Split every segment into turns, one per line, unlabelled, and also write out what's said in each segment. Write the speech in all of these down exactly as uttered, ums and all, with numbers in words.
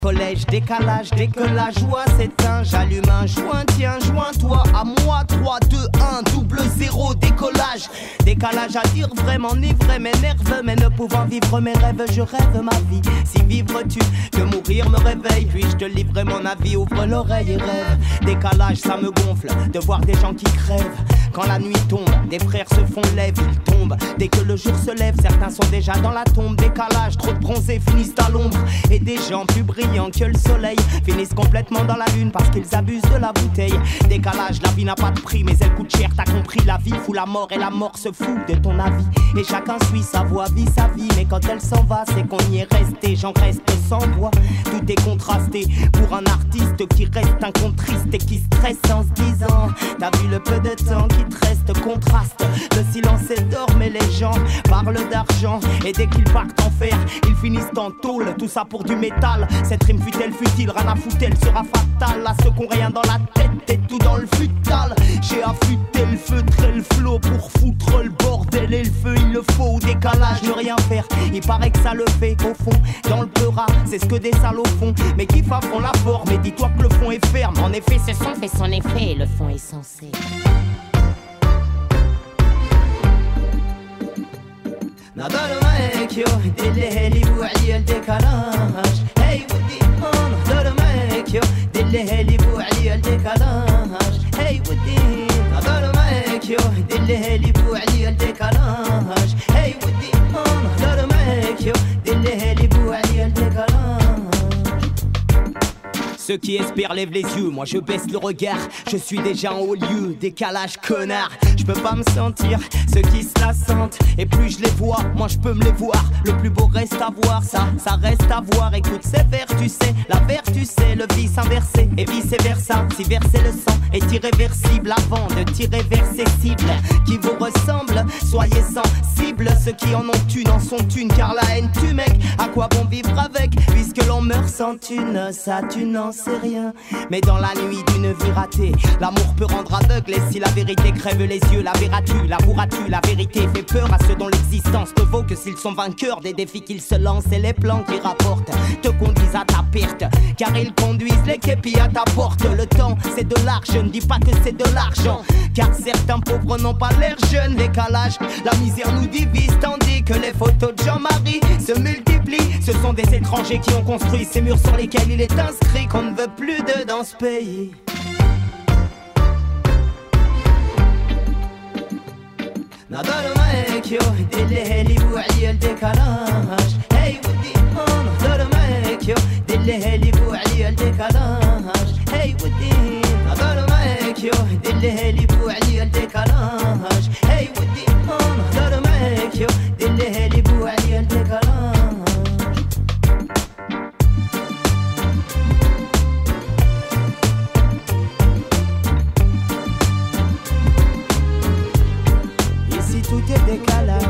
Collège, décalage, dès que la joie s'éteint, j'allume un joint, tiens, joins-toi à moi, trois, deux, un, double zéro, décollage. Décalage à dire vraiment ni vrai, mes nerfs, mais ne pouvant vivre mes rêves, je rêve ma vie. Si vivre tu, que mourir me réveille, puis-je te livrer mon avis, ouvre l'oreille et rêve. Décalage, ça me gonfle de voir des gens qui crèvent. Quand la nuit tombe, des frères se font lève, ils tombent. Dès que le jour se lève, certains sont déjà dans la tombe. Décalage, trop de bronzés finissent à l'ombre. Et des gens plus brillants que le soleil finissent complètement dans la lune parce qu'ils abusent de la bouteille. Décalage, la vie n'a pas de prix, mais elle coûte cher, t'as compris. La vie fout la mort et la mort se fout de ton avis. Et chacun suit sa voie, vit sa vie. Mais quand elle s'en va, c'est qu'on y est resté. J'en reste sans voix, tout est contrasté. Pour un artiste qui reste un compte triste et qui stresse en se disant: t'as vu le peu de temps qui te reste, contraste. Le silence est d'or, mais les gens parlent d'argent. Et dès qu'ils partent en fer, ils finissent en tôle. Tout ça pour du métal. Cette rime fut-elle futile, rien à foutre, elle sera fatale. À ceux qui ont rien dans la tête et tout dans le futal. J'ai affûté le feutre et le flot pour foutre le bordel et le feu, il le faut. Décalage, ne rien faire, il paraît que ça le fait. Au fond, dans le peura, c'est ce que des salauds font. Mais qui fa font la forme, et dis-toi que le fond est ferme. En effet, ce son fait son effet, le fond est censé. نقدر معاك يهدي الليالي بوعلي الديكالاج هاي ودي نقدر معاك يهدي الليالي بوعلي الديكالاج هاي ودي نقدر معاك يهدي الليالي بوعلي الديكالاج هاي ودي نقدر معاك يهدي الليالي بوعلي الديكالاج. Ceux qui espèrent lèvent les yeux, moi je baisse le regard. Je suis déjà en haut lieu, décalage connard. Je peux pas me sentir, ceux qui se la sentent. Et plus je les vois, moi je peux me les voir. Le plus beau reste à voir, ça, ça reste à voir. Écoute ces vers, tu sais, la vertu c'est le vice inversé. Et vice versa, si verser le sang est irréversible. Avant de tirer vers ces cibles qui vous ressemblent, soyez sensibles. Ceux qui en ont une en sont une, car la haine tue mec. À quoi bon vivre avec, puisque l'on meurt sans thune. Ça tu n'en sais rien, mais dans la nuit d'une vie ratée, l'amour peut rendre aveugle. Et si la vérité crève les yeux, la verras-tu, la mourras-tu. La vérité fait peur à ceux dont l'existence ne vaut que s'ils sont vainqueurs des défis qu'ils se lancent. Et les plans qu'ils rapportent te conduisent à ta perte, car ils conduisent les képis à ta porte. Le temps c'est de l'art, je ne dis pas que c'est de l'argent, car certains pauvres n'ont pas l'air jeunes. Décalage, la misère nous divise, tandis que les photos de Jean-Marie se multiplient. Ce sont des étrangers qui ont construit ces murs sur lesquels il est inscrit qu'on ne veut plus de dans ce pays. نقدر معاك يهدي الليالي بوعلي الديكالاج هاي ودي نقدر معاك يهدي الليالي بوعلي الديكالاج هاي ودي نقدر معاك يهدي الليالي بوعلي الديكالاج هاي ودي نقدر معاك يهدي الليالي بوعلي الديكالاج. Tout est décalage.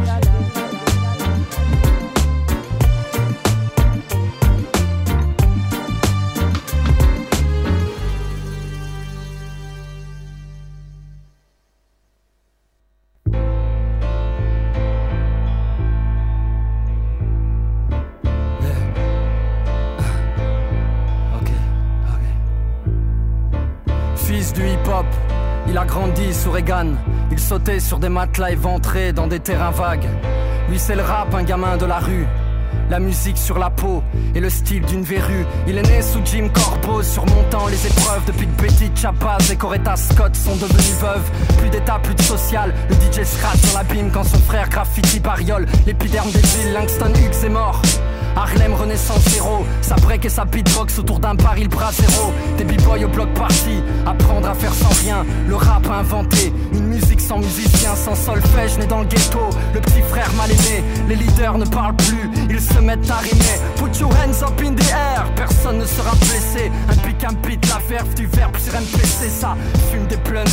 Fils du hip-hop, il a grandi sous Reagan. Il sautait sur des matelas éventrés dans des terrains vagues. Lui c'est le rap, un gamin de la rue. La musique sur la peau et le style d'une verrue. Il est né sous Jim Corbeau, surmontant les épreuves. Depuis que Betty Chabaz et Coretta Scott sont devenues veuves. Plus d'état, plus de social. Le D J scratch dans l'abîme quand son frère graffiti bariole l'épiderme des villes. Langston Hughes est mort. Harlem Renaissance zéro, sa break et sa beatbox autour d'un baril bras zéro. Des b-boys au bloc party, apprendre à faire sans rien. Le rap a inventé une musique sans musicien, sans solfège, né dans le ghetto. Le petit frère mal aimé, les leaders ne parlent plus, ils se mettent à rimer. Put your hands up in the air, personne ne sera blessé. Un pic, un beat, la verve du verbe sur M P C. Ça fume des blunts, des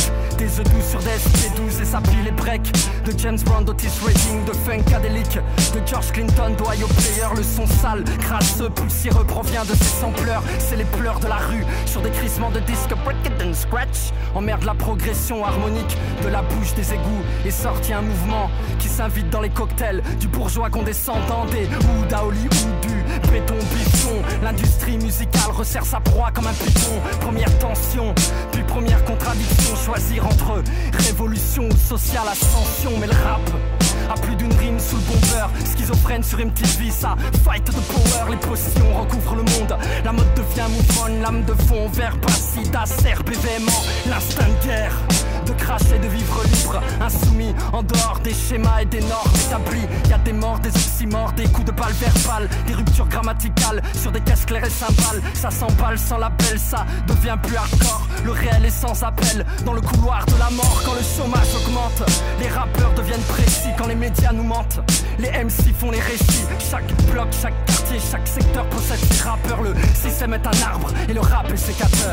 The douze sur des S P douze et ça plie les breaks. De James Brown, d'Otis Redding, de Funkadelic, de George Clinton, d'Ohio Player. Le son sale, crasseux, poussiéreux provient de ces sampleurs. C'est les pleurs de la rue sur des crissements de disques break it and scratch. Emmerde la progression harmonique de la bouche des égouts. Et sorti un mouvement qui s'invite dans les cocktails du bourgeois condescendant des Oudaoli ou du béton bifton. L'industrie musicale resserre sa proie comme un python. Première tension, puis première contradiction. Choisir entre révolution ou sociale ascension. Mais le rap a plus d'une rime sous le bombeur. Schizophrène sur M T V, ça fight the power. Les potions recouvrent le monde. La mode devient mouvement, lame de fond, verbe acide, acerbe et véhément. L'instinct de guerre, de cracher, de vivre libre, insoumis en dehors des schémas et des normes établis. Y'a des morts, des oxymores, des coups de balle verbales, des ruptures grammaticales sur des caisses claires et cymbales. Ça s'emballe sans l'appel, ça devient plus hardcore. Le réel est sans appel, dans le couloir de la mort. Quand le chômage augmente, les rappeurs deviennent précis. Quand les médias nous mentent, les M C font les récits. Chaque bloc, chaque quartier, chaque secteur possède ses rappeurs. Le système est un arbre et le rap est sécateur.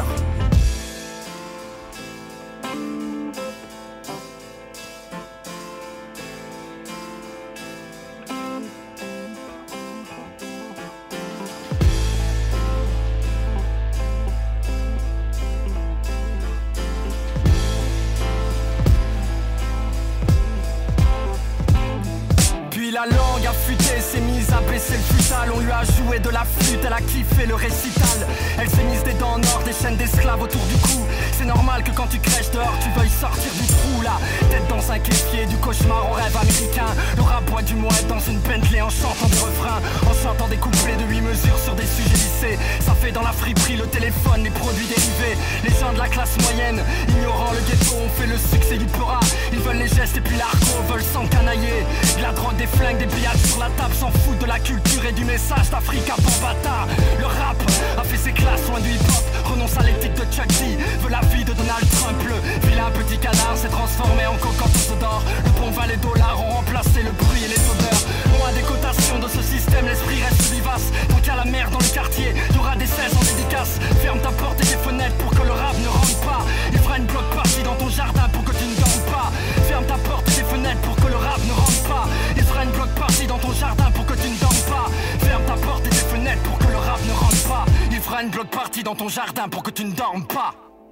La langue affûtée s'est mise à baisser le futal. On lui a joué de la flûte, elle a kiffé le récital. Elle s'est mise des dents en or, des chaînes d'esclaves autour du cou. C'est normal que quand tu crèches dehors, tu veuilles sortir du trou là. Tête dans un kéfier, du cauchemar au rêve américain. Le rap boit du mouette dans une Bentley en chantant des refrains, en chantant des couplets de huit mesures sur des sujets lissés. Ça fait dans la friperie, le téléphone, les produits dérivés. Les gens de la classe moyenne, ignorant le ghetto, ont fait le succès du peurat. Ils veulent les gestes et puis l'argot, veulent s'encanailler. De la drogue, des flingues, des billets sur la table, s'en foutent de la culture et du message d'Africa Bambata. Le rap a fait ses classes loin du hip-hop, renonce à l'éthique de Chuck D, veut la vie de Donald Trump. Le vilain petit canard s'est transformé en cocotte d'or. Le bon vin, les dollars ont remplacé le bruit et les odeurs. Loin des cotations de ce système, l'esprit reste vivace. Tant qu'il y a la merde dans le quartier, il y aura des seize en dédicace. Ferme ta porte et tes fenêtres pour que le rap ne rentre pas. Il fera une bloc party dans ton jardin pour que tu ne dormes pas. Ferme ta porte et tes fenêtres pour que le rap ne rentre pas. Il fera une bloc party dans ton jardin pour que tu ne dormes pas. Ferme ta porte et tes fenêtres pour que le rap ne rentre pas. Il fera une bloc party dans ton jardin pour que tu ne dormes pas.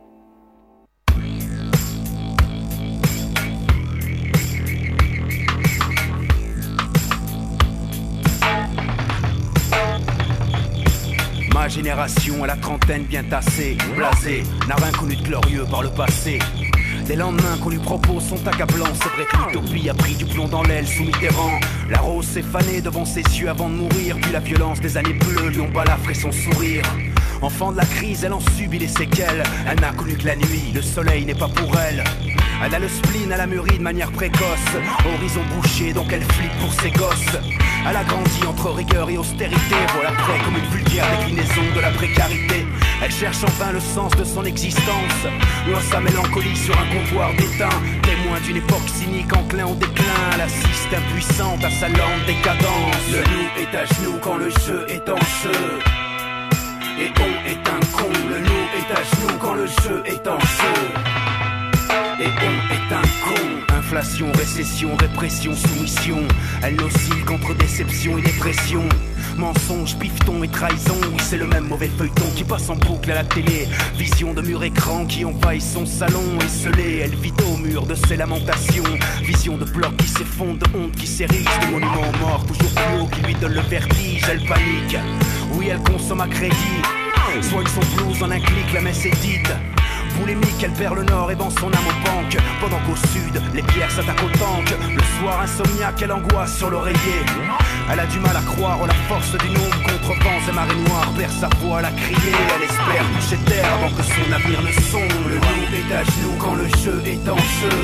Ma génération à la trentaine bien tassée, blasée, n'a rien connu de glorieux par le passé. Les lendemains qu'on lui propose sont accablants. C'est vrai que l'utopie a pris du plomb dans l'aile sous Mitterrand. La rose s'est fanée devant ses yeux avant de mourir. Puis la violence des années bleues lui ont balafré son sourire. Enfant de la crise, elle en subit les séquelles. Elle n'a connu que la nuit, le soleil n'est pas pour elle. Elle a le spleen, elle a mûri de manière précoce. Horizon bouché, donc elle flippe pour ses gosses. Elle a grandi entre rigueur et austérité. Voilà près comme une vulgaire déclinaison de la précarité. Elle cherche enfin le sens de son existence. Loin sa mélancolie sur un comptoir d'étain. Témoin d'une époque cynique enclin au déclin. Elle assiste impuissante à sa lente décadence. Le loup est à genoux quand le jeu est en jeu. Et on est un con. Le loup est à genoux quand le jeu est en jeu. Et on est un con. Inflation, récession, répression, soumission. Elle oscille contre déception et dépression. Mensonge, pifton et trahison. Oui, c'est le même mauvais feuilleton qui passe en boucle à la télé. Vision de mur écran qui envahit son salon. Esselée, elle vit au mur de ses lamentations. Vision de blocs qui s'effondrent, de honte qui s'érige. De monuments morts toujours plus haut qui lui donne le vertige. Elle panique, oui elle consomme à crédit. Soigne son blues en un clic, la messe est dite. Boulémique, elle perd le nord et vend son âme aux banques. Pendant qu'au sud, les pierres s'attaquent aux tanks. Le soir insomniaque, elle angoisse sur l'oreiller. Elle a du mal à croire en la force du nombre. Contre vents et marées noires, perd sa voix à la crier. Elle espère toucher terre avant que son avenir ne sombre. Le loup est à genoux quand le jeu est en jeu.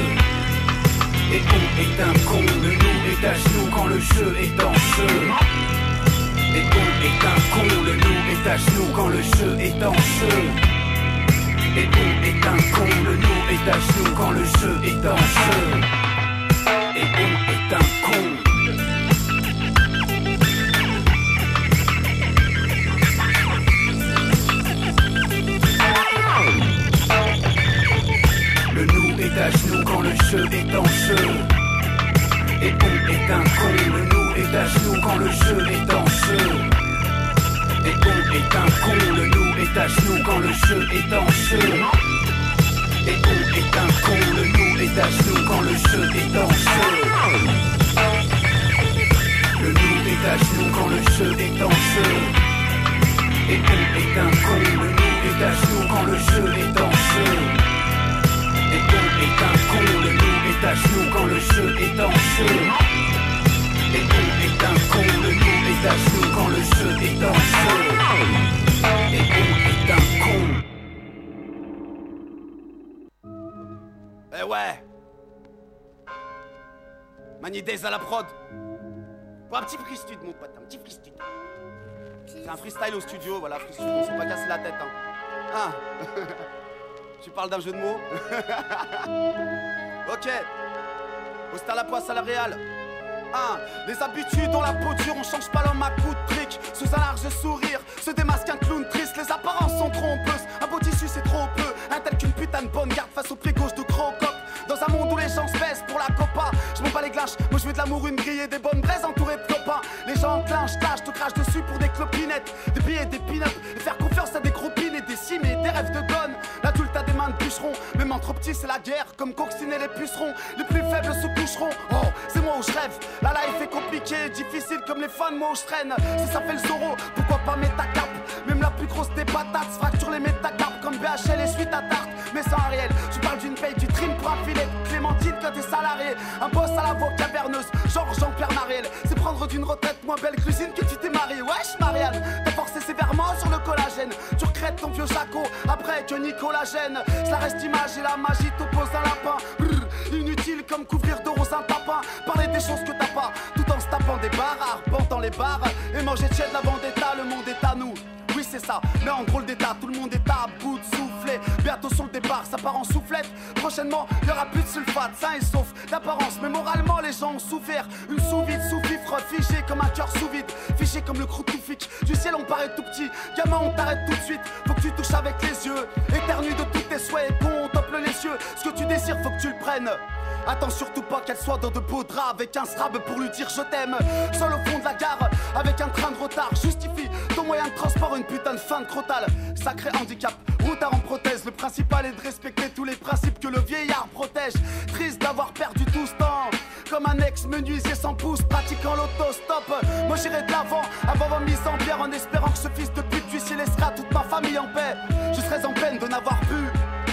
Et on est un con. Le loup est à genoux quand le jeu est en jeu. Et on est un con. Le loup est à genoux quand le jeu est en jeu. Et on est un con, le loup est à genoux quand le jeu est en jeu. Et on est un con. Le loup est à quand le jeu est en jeu. Et on est un con, le loup est à genoux quand le jeu est en jeu. Et on est un con, le loup est à genoux quand le jeu est en jeu. Le loup est à genoux quand le jeu est en jeu. Et on est un con, le loup est à genoux quand le jeu est en jeu. Et on est un con, le loup est à genoux quand le jeu est en jeu. Et on est un con, le loup est à genoux quand le jeu est en jeu. Et on est un con.
Eh ouais. Mani Days à la prod. Pour un petit freestyle mon pote, un petit freestyle. C'est un freestyle au studio, voilà, freestyle, on s'est pas cassé la tête hein. Ah. Tu parles d'un jeu de mots. Ok. Poste à la poisse à la réal. Ah. Les habitudes ont la peau dure, on change pas l'homme à coup de trick. Sous un large sourire, se démasque un clown triste. Les apparences sont trompeuses, un beau tissu c'est trop peu. Un tel qu'une putain de bonne garde face au pied gauche de Crocop. Dans un monde où les gens se baissent pour la copa, je m'en bats les glanches, moi je veux de l'amour, une grille et des bonnes braises entourées de copains. Les gens enclenchent, tâchent, te crachent dessus pour des clopinettes, des billets, des peanuts, et faire confiance à des cropines et des cimes et des rêves de gonne. L'adulte a des mains de bûcheron, même entre petits c'est la guerre, comme coxiner les pucerons. Les plus faibles se coucheront, oh c'est moi où je rêve. La life est compliquée, difficile comme les fans, moi où je traîne. Si ça fait le Zorro, pourquoi pas métacap? Même la plus grosse des patates se fracture les métacarpes comme B H L et suite à tarte. Mais sans réel, je parle d'une paye, tu trimes pour un filet Clémentine quand t'es salarié, un boss à la voix caverneuse, genre Jean-Pierre Mariel. C'est prendre d'une retraite moins belle cuisine que tu t'es marié. Wesh Marianne, t'as forcé sévèrement sur le collagène. Tu recrètes ton vieux Jaco après que Nicolas gêne. Cela reste image et la magie t'oppose un lapin. Brrr, inutile comme couvrir de rose un papin. Parler des choses que t'as pas, tout en se tapant des barres, arpentant les bars et manger de la vendetta, le monde est à nous. Oui c'est ça, mais en drôle d'état, tout le monde est à bout de souffler. Bientôt sur le départ, ça part en soufflette. Prochainement, y'aura plus de sulfate, sain et sauf d'apparence. Mais moralement, les gens ont souffert. Une sous-vide, sous-fifre, figé comme un cœur sous-vide. Fiché comme le croûte-tout-fic. Du ciel, on paraît tout petit. Gamin, on t'arrête tout de suite. Faut que tu touches avec les yeux. Éternue de tous tes souhaits. Bon, on tople les cieux. Ce que tu désires, faut que tu le prennes. Attends surtout pas qu'elle soit dans de beaux draps avec un strab pour lui dire je t'aime. Seul au fond de la gare, avec un train de retard. Justifie ton moyen de transport, une putain de fin de crotale. Sacré handicap, routard en prothèse. Le principal est de respecter tous les principes que le vieillard protège. Triste d'avoir perdu tout ce temps, comme un ex-menuisier sans pouce pratiquant l'autostop. Moi j'irai de l'avant, avant ma mise en bière, en espérant que ce fils de pute d'huissier laissera toute ma famille en paix. Je serais en peine de n'avoir pu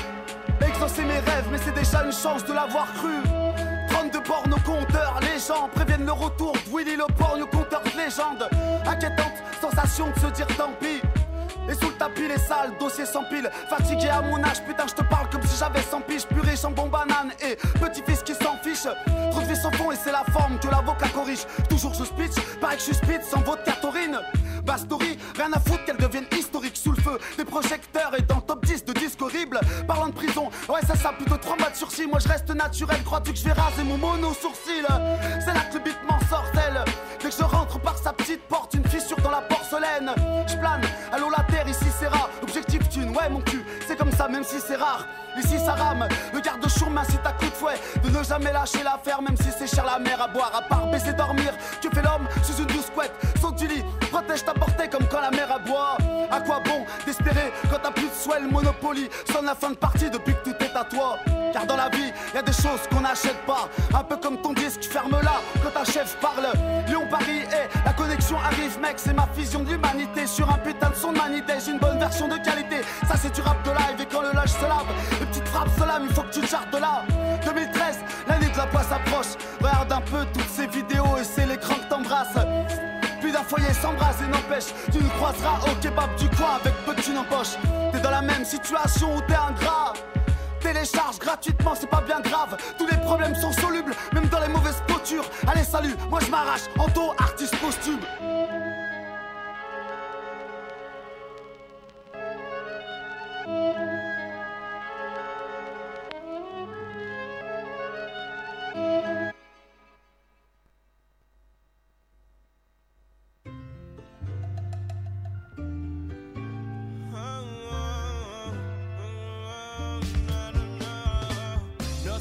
exaucer mes rêves, mais c'est déjà une chance de l'avoir cru. trente-deux bornes au compteur, les gens préviennent le retour de Willy le porn, compteur de légende. Inquiétante sensation de se dire tant pis. Et sous le tapis les sales dossiers s'empilent. Fatigué à mon âge, putain je te parle comme si j'avais cent piges. Purée, jambon, banane et petit-fils qui s'en fiche. Trop de vie sans fond et c'est la forme que l'avocat corrige. Toujours je speech, pareil que je suis speed sans vodka taurine. Bastory, rien à foutre qu'elle devienne historique sous le feu des projecteurs et dans le top dix de disques horribles. Parlant de prison, ouais ça ça plutôt trois mois de sursis. Moi je reste naturel, crois-tu que je vais raser mon mono sourcil? C'est là que le beat m'en sortelle. Dès que je rentre par sa petite porte, une fissure dans la porcelaine. Je plane, allô la terre, ici c'est rare. Objectif thune, ouais mon cul, c'est comme ça même si c'est rare. Ici ça rame, le garde-chour m'incite à coup de fouet de ne jamais lâcher l'affaire même si c'est cher la mer à boire. À part baisser dormir, que fait l'homme sous une douce couette? Saute du lit, protège ta portée comme quand la mer à boire. À quoi bon d'espérer quand t'as plus de souhait? Le Monopoly sonne la fin de partie depuis que tout est à toi. Car dans la vie, y a des choses qu'on n'achète pas. Un peu comme ton disque, ferme-la quand ta chef parle. Lyon-Paris et la connexion arrive mec. C'est ma vision de l'humanité sur un putain de son de manité. J'ai une bonne version de qualité, ça c'est du rap de live. Et quand le lâche se lave, les petites frappes se lament, il faut que tu te chartes de là. deux mille treize, l'année de la poisse approche. Regarde un peu toutes ces vidéos et c'est l'écran que t'embrasses. Plus d'un foyer s'embrase et n'empêche, tu nous croiseras au kebab du coin avec peu de thunes en poche. T'es dans la même situation où t'es ingrat. Télécharge gratuitement, c'est pas bien grave. Tous les problèmes sont solubles, même dans les mauvaises postures. Allez salut, moi je m'arrache, Anto, artiste posthume.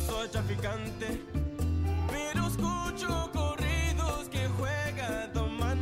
Pero escucho corridos que juegan tomando.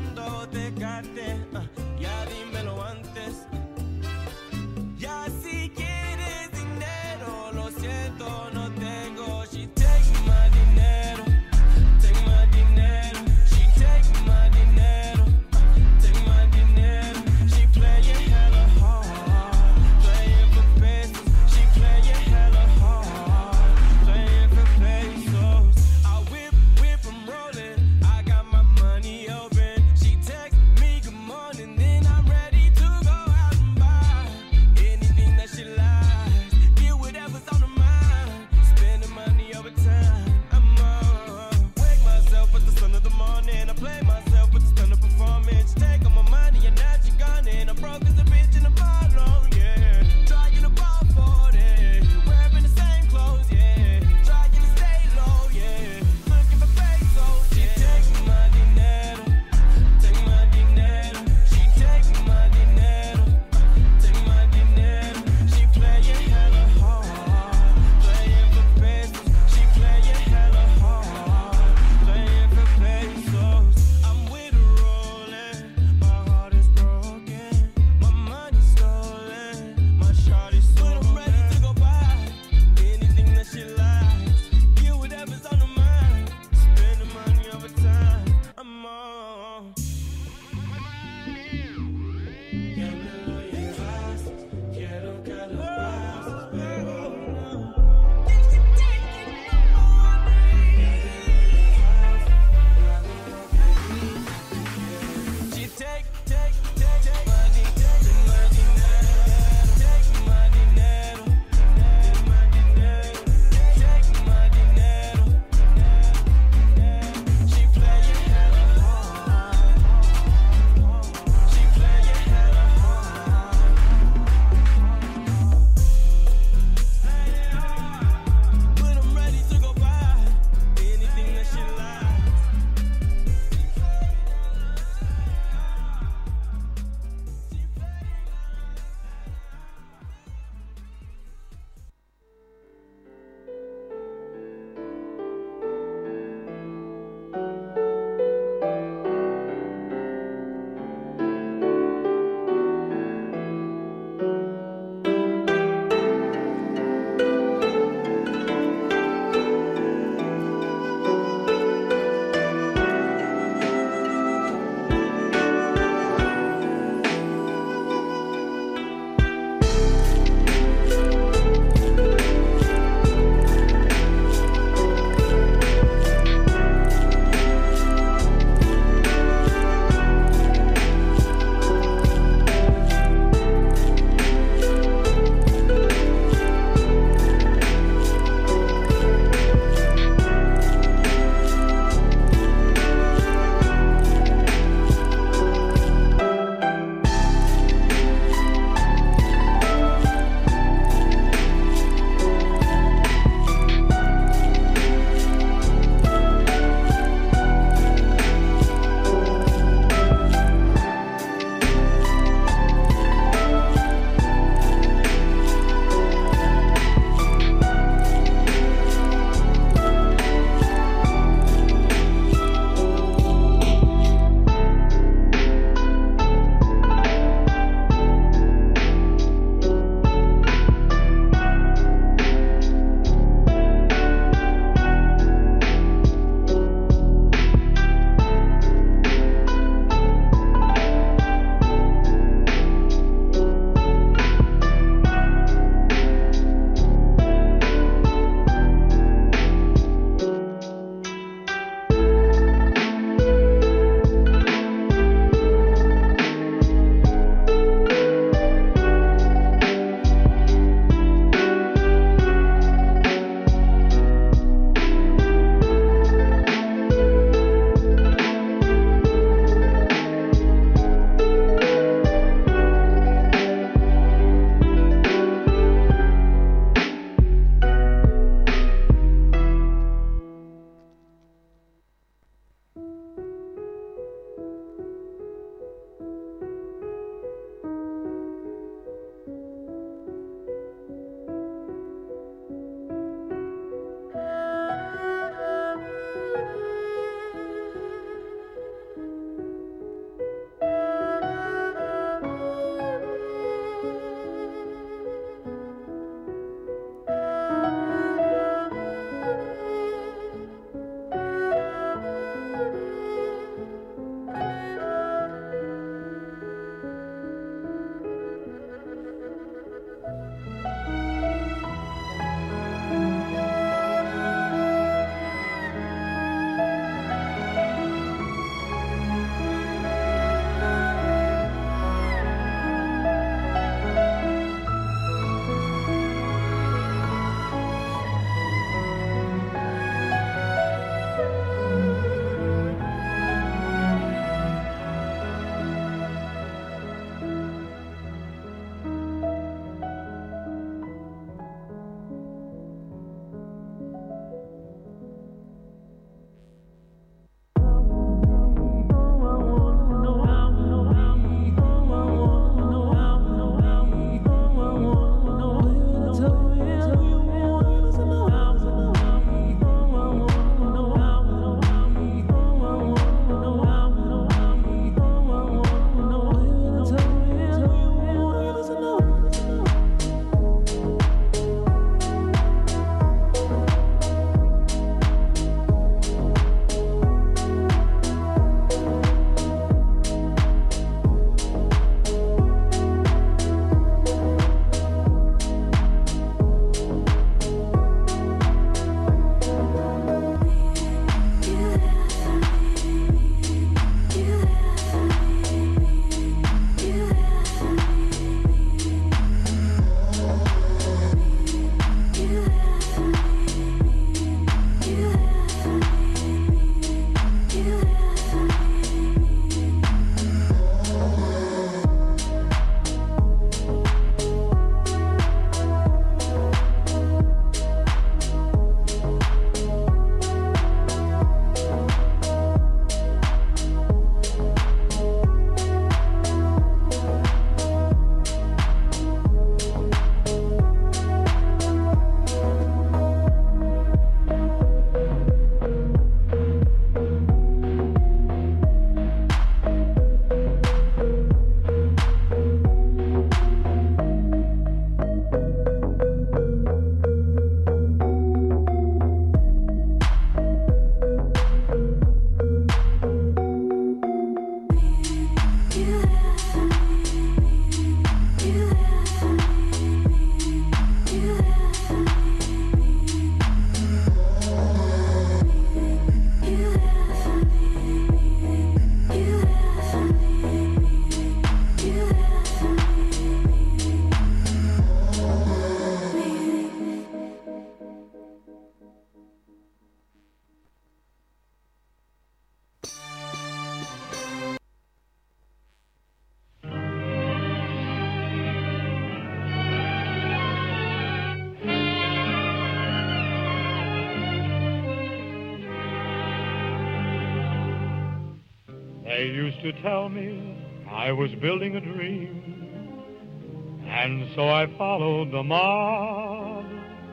They used to tell me I was building a dream, and so I followed the mob.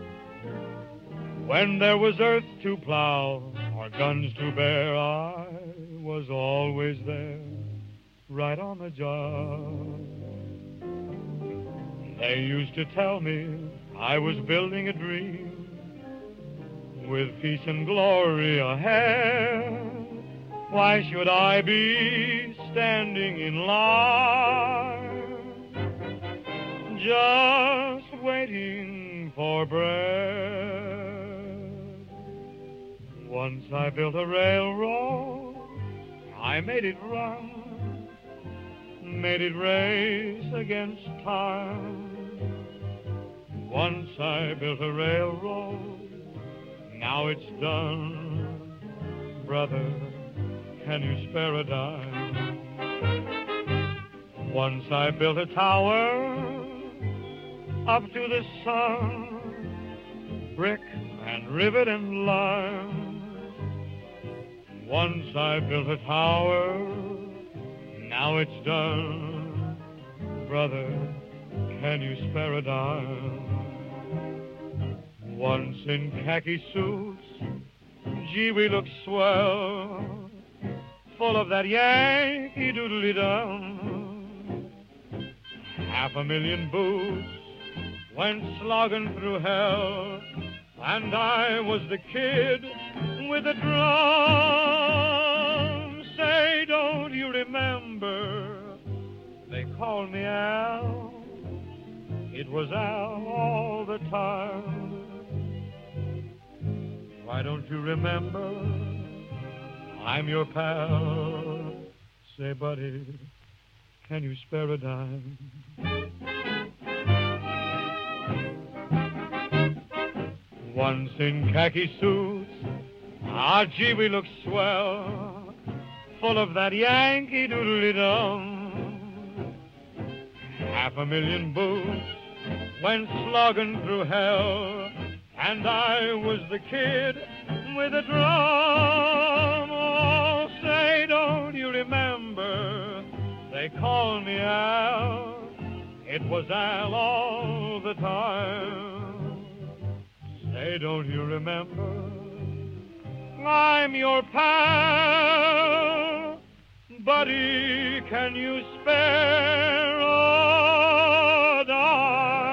When there was earth to plow or guns to bear, I was always there, right on the job. They used to tell me I was building a dream, with peace and glory ahead. Why should I be standing in line, just waiting for bread? Once I built a railroad, I made it run, made it race against time. Once I built a railroad, now it's done. Brother, can you spare a dime? Once I built a tower up to the sun, brick and rivet and lime. Once I built a tower, now it's done. Brother, can you spare a dime? Once in khaki suits, gee, we looked swell, full of that Yankee doodly-dum. Half a million boots went slogging through hell, and I was the kid with the drum. Say, don't you remember, they called me Al. It was Al all the time. Why don't you remember, I'm your pal. Say, buddy, can you spare a dime? Once in khaki suits, ah, gee, we looked swell, full of that Yankee doodly-dum. Half a million boots went slogging through hell, and I was the kid with a drum. Oh, say, don't you remember, they called me Al. It was Al all the time. Say, don't you remember, I'm your pal. Buddy, can you spare a dime?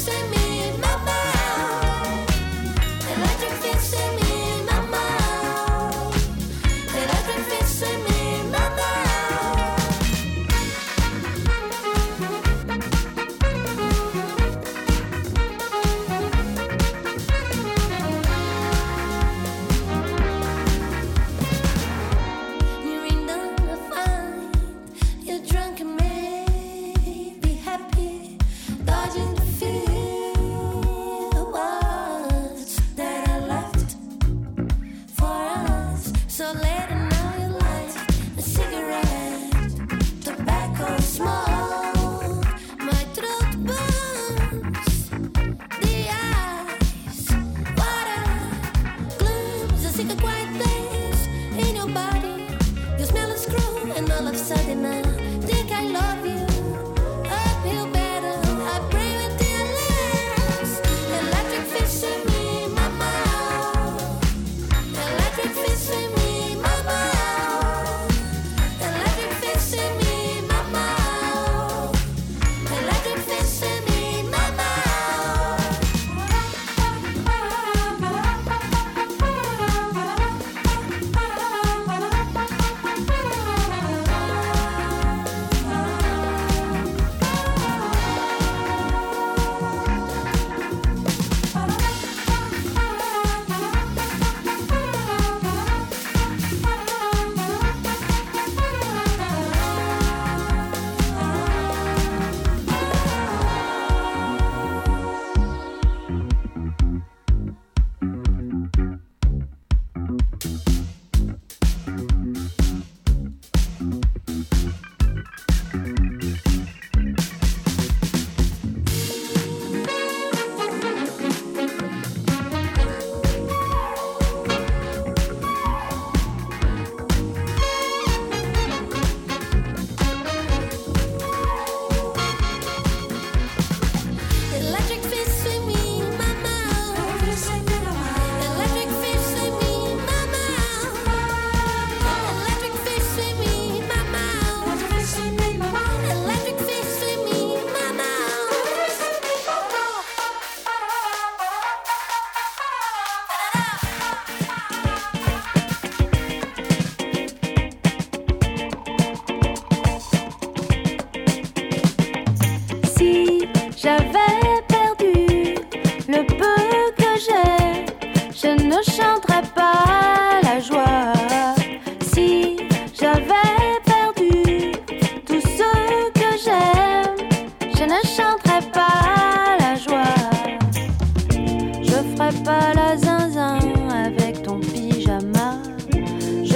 Electric fist in me, mama.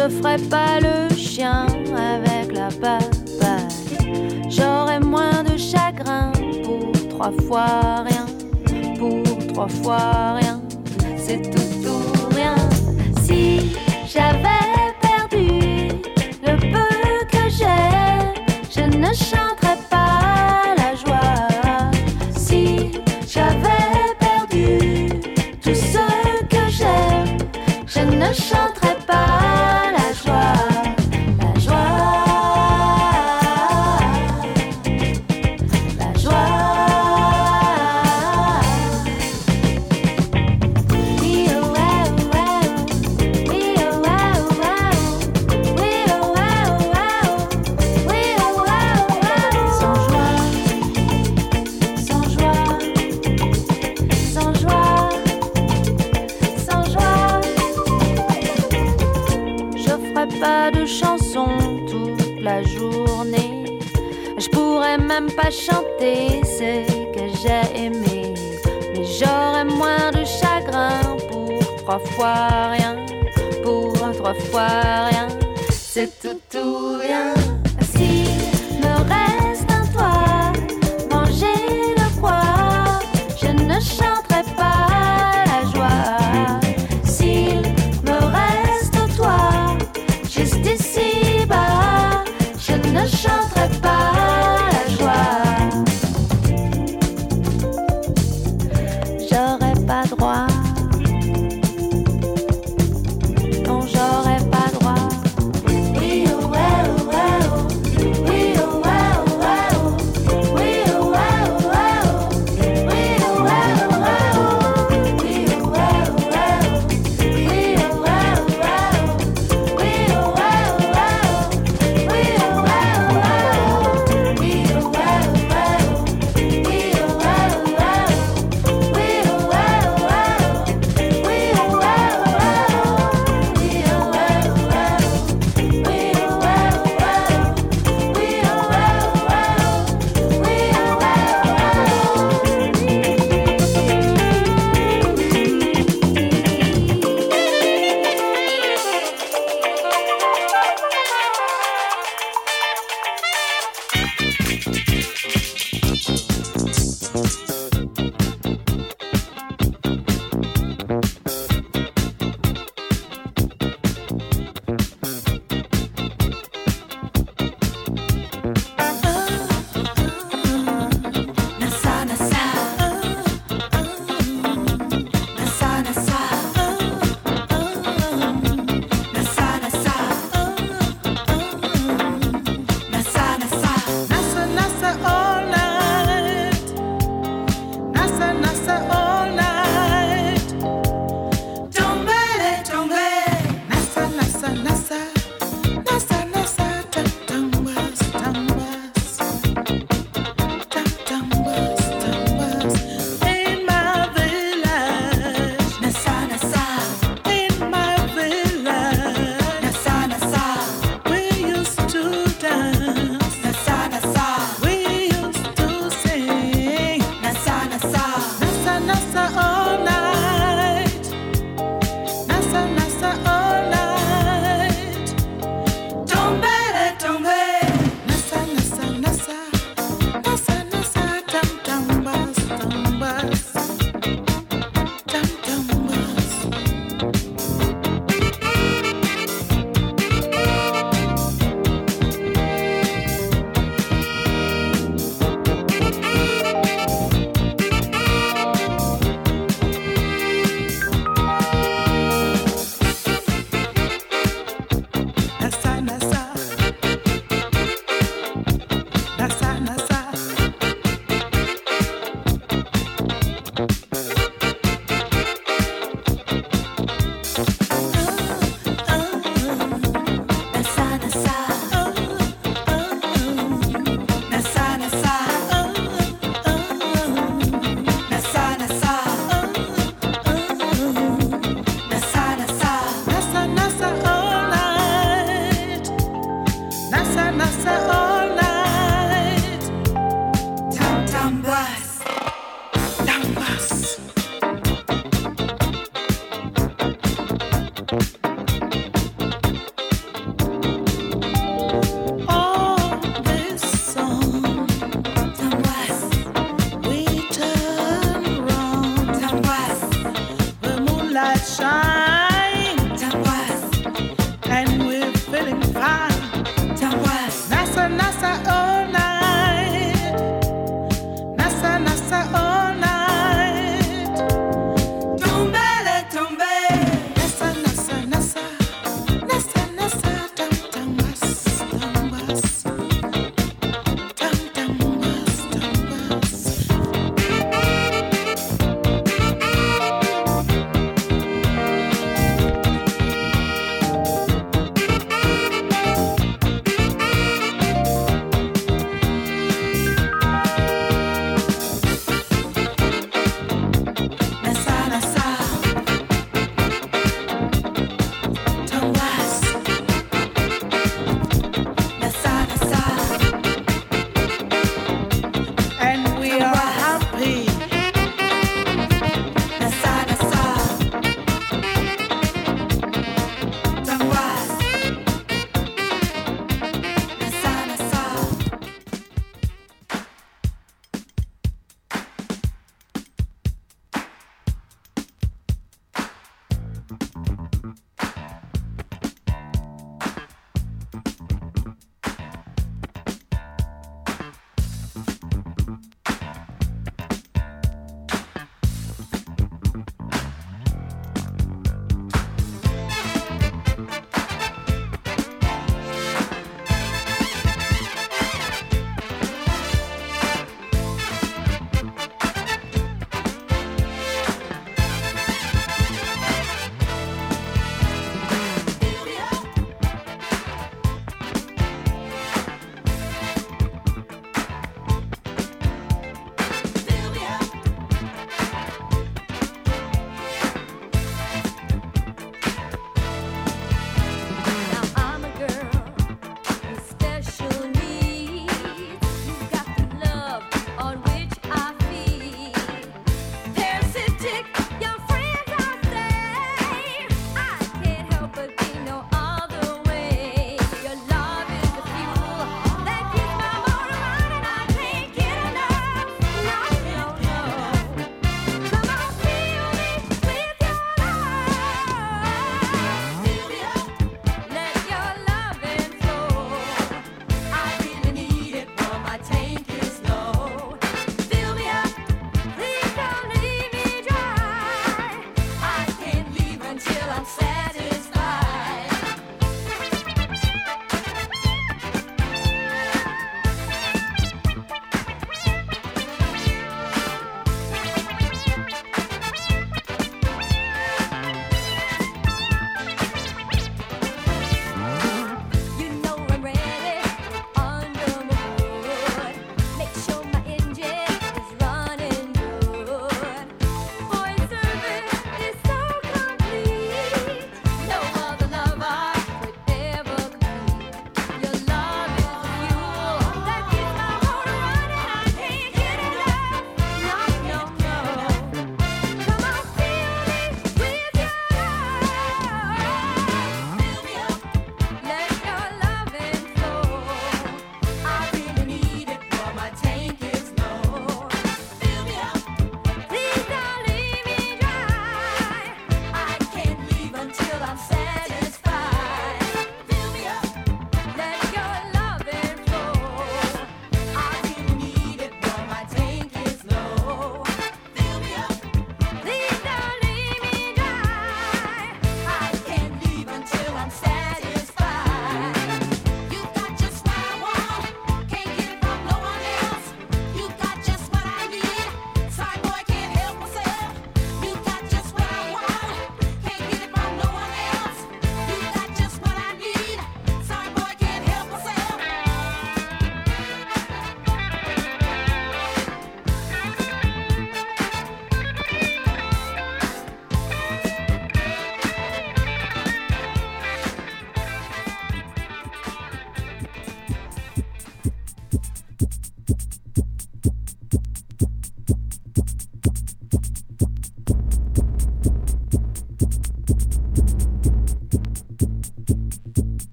Je ferai pas le chien avec la papaye. J'aurai moins de chagrin pour trois fois rien. Pour trois fois rien, c'est tout ou rien. Si j'avais perdu le peu que j'ai, je ne chanterais pas la joie. Si j'avais perdu tout ce que j'aime, je ne chanterais pas la joie. La joie, la joie. Oui, oh, wow, wow. Oui, oh, wow, wow. Oui, oh, wow, wow. Oui, oh, wow, wow. Sans joie, sans joie, sans joie, sans joie. Je ferai pas de chansons toute la journée. Je pourrais même pas chanter ce que j'ai aimé. Mais j'aurais moins de chagrin pour trois fois rien. Pour trois fois rien, c'est tout ou rien. Si me reste un toit, manger de quoi, je ne chanterai pas la joie. S'il me reste toi, juste ici-bas, je ne chanterai pas la joie. J'aurais pas droit, non j'aurais pas droit. Oui, oh,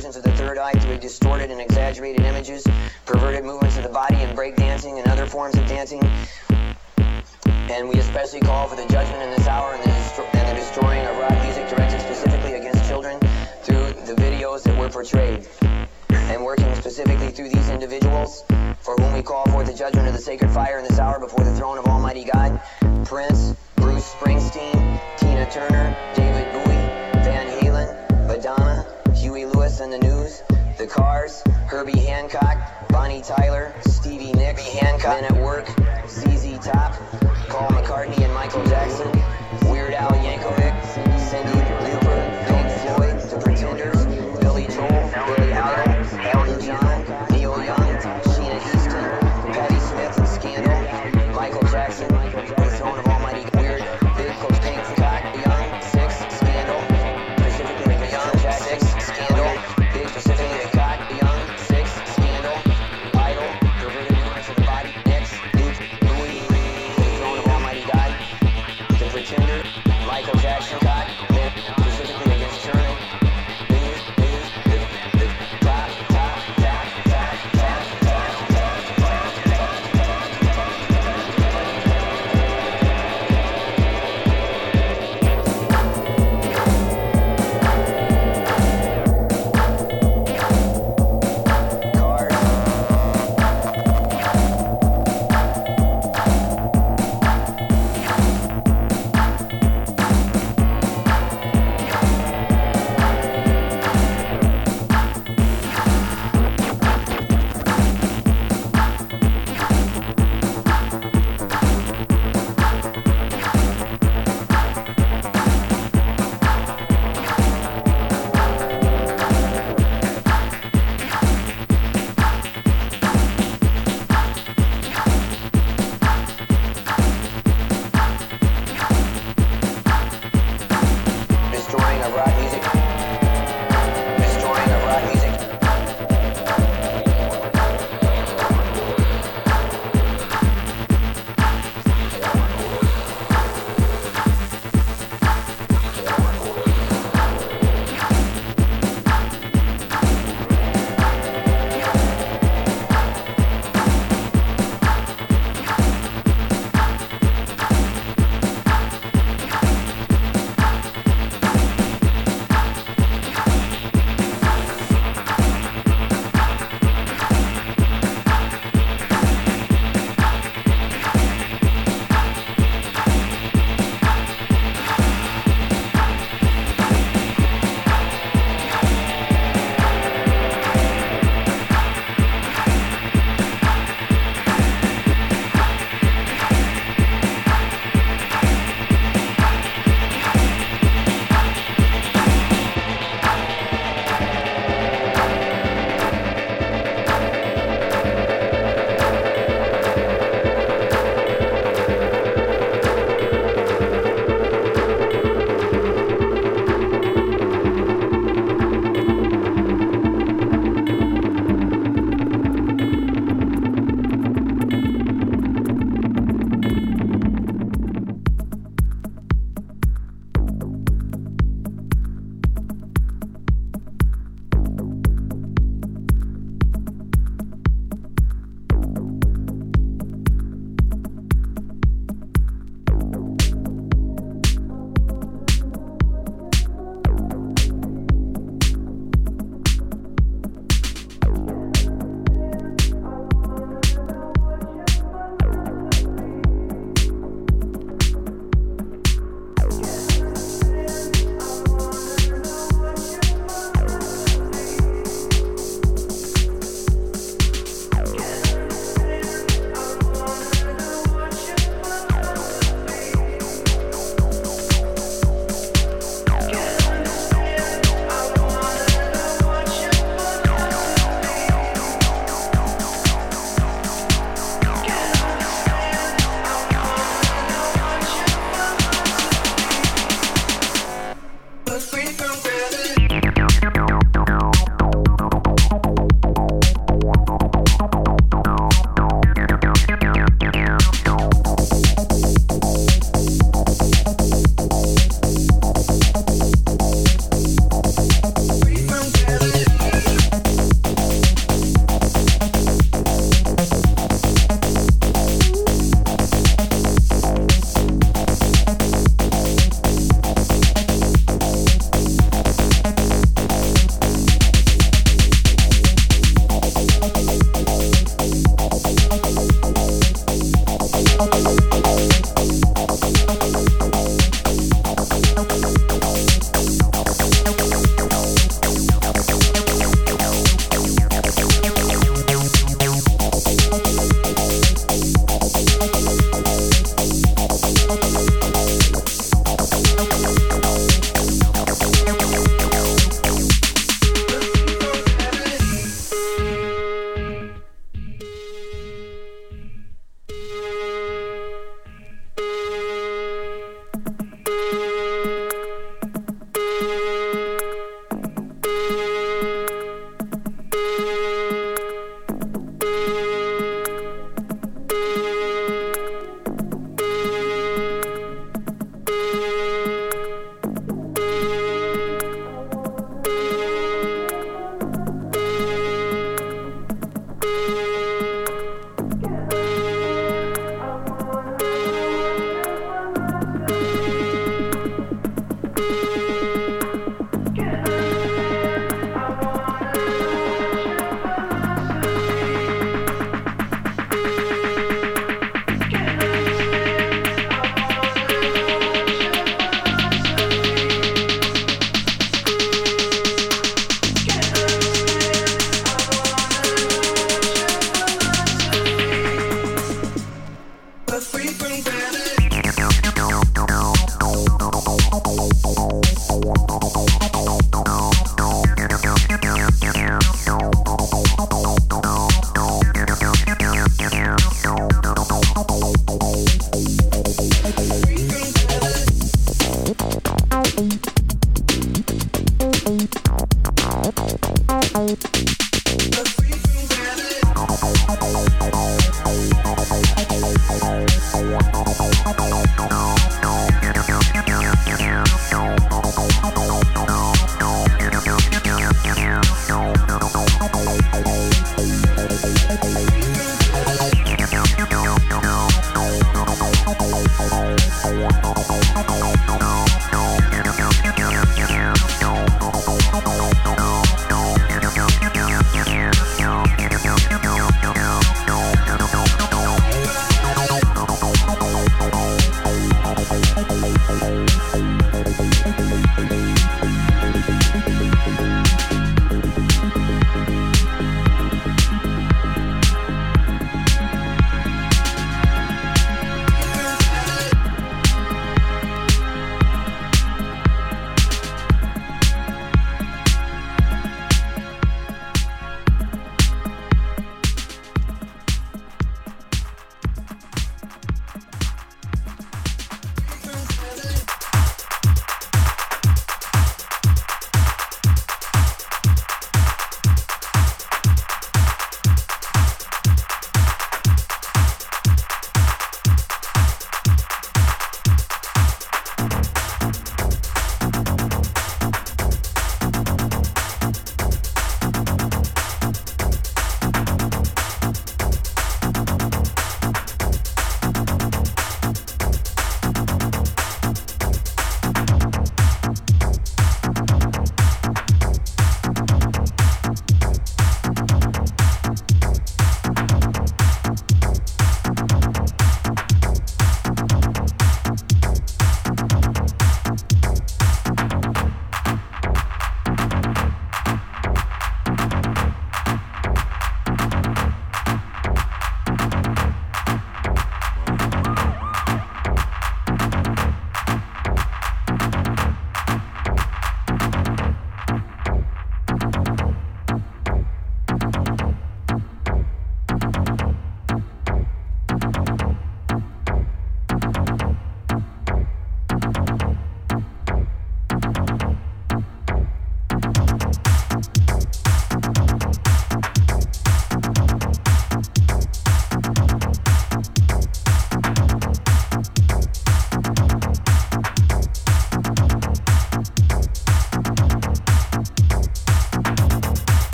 versions of the third eye through distorted and exaggerated images, perverted movements of the body and breakdancing and other forms of dancing. And we especially call for the judgment in this hour and the, destro- and the destroying of rock music directed specifically against children through the videos that were portrayed. And working specifically through these individuals, for whom we call forth the judgment of the sacred fire in this hour before the throne of Almighty God, Prince, Bruce Springsteen, Tina Turner, David Bowie, Van Halen, Madonna, Huey Lewis and the News, The Cars, Herbie Hancock, Bonnie Tyler, Stevie Nicks, Hancock, Men at Work, Z Z Top, Paul McCartney and Michael Jackson, Weird Al Yankovic, Cyndi Lauper, Pink Floyd, The Pretenders, Billy Joel, Billy Idol, Elton John, Neil Young, Sheena Easton, Patti Smith and Scandal, Michael Jackson, The Throne of Almighty Weird, Big Coach Pink Cock, Young, Six, Scandal, specifically the Young, Six, Scandal, Big specifically the Cock, Young, Six, Scandal, Idol, perverted movements of the body, Nicks, Luke, Louis, The Throne of Almighty God, The
We'll be right back.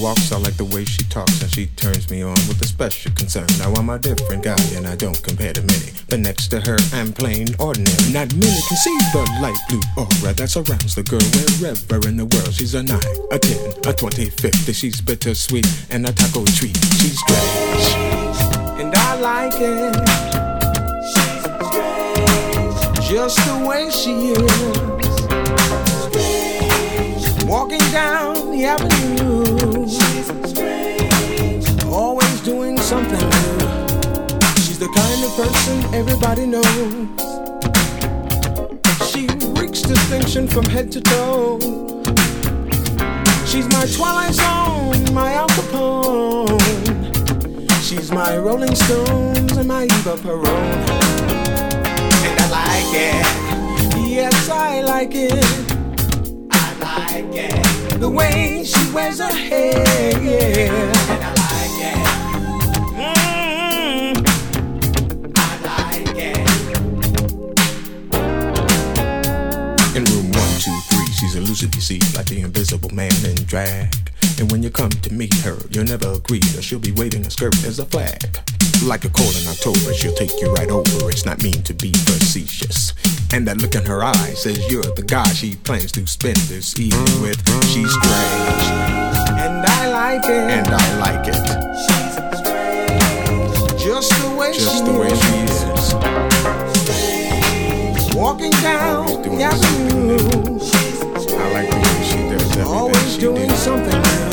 walks, I like the way she talks, and she turns me on with a special concern. Now I'm a different guy, and I don't compare to many, but next to her, I'm plain ordinary. Not many can see the light blue aura that surrounds the girl wherever in the world. She's a nine, a ten, a twenty, fifty. She's bittersweet and a taco treat. She's strange, and I like it. She's strange, just the way she is. Walking down the avenue, she's strange, always doing something new. She's the kind of person everybody knows. She reeks distinction from head to toe. She's my Twilight Zone, my Al Capone. She's my Rolling Stones and my Eva Peron. And I like it, yes I like it. I like it, the way she wears her hair, yeah. And I like it, mm, I like it. In room one, two, three, she's elusive, you see, like the invisible man in drag. And when you come to meet her, you'll never agree, or she'll be waving her skirt as a flag. Like a cold in October, she'll take you right over. It's not mean to be facetious. And that look in her eye says you're the guy she plans to spend this evening with. She's strange, and I like it. And I like it. She's strange, just the way just she the way is. She is. Walking down the avenue. I like the way she does everything. Always she doing did. Something new.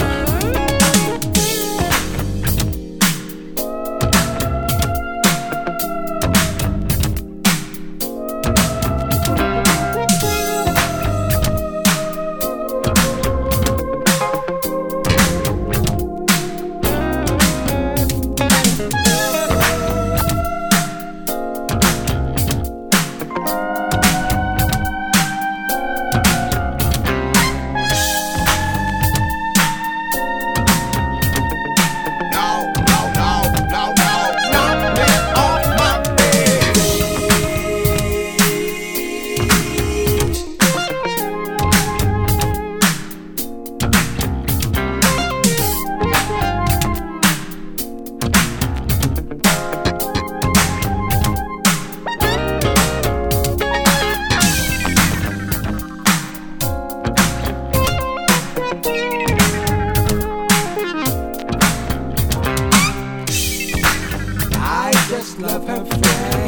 Love her friend.